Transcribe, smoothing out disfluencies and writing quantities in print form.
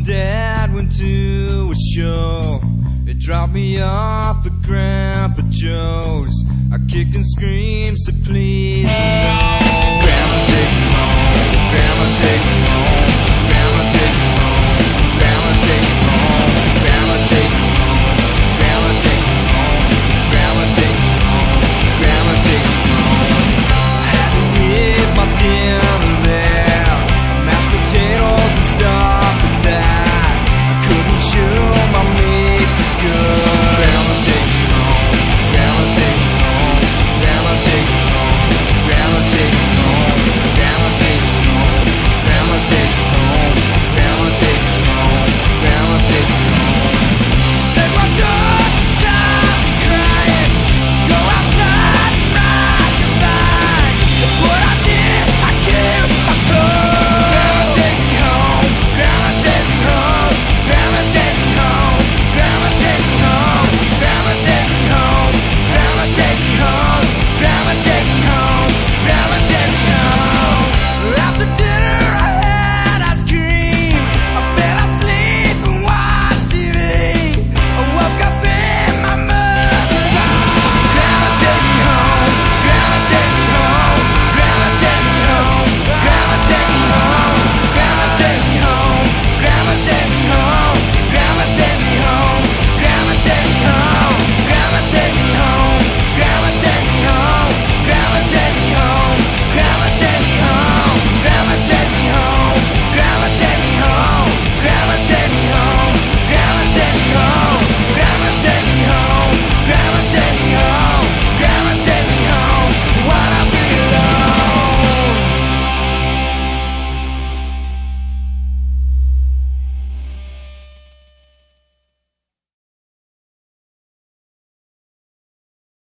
and Dad went to a show. They dropped me off at Grandpa Joe's. I kicked and screamed, said please, but no. Grandma, take me home. Grandma, take me home.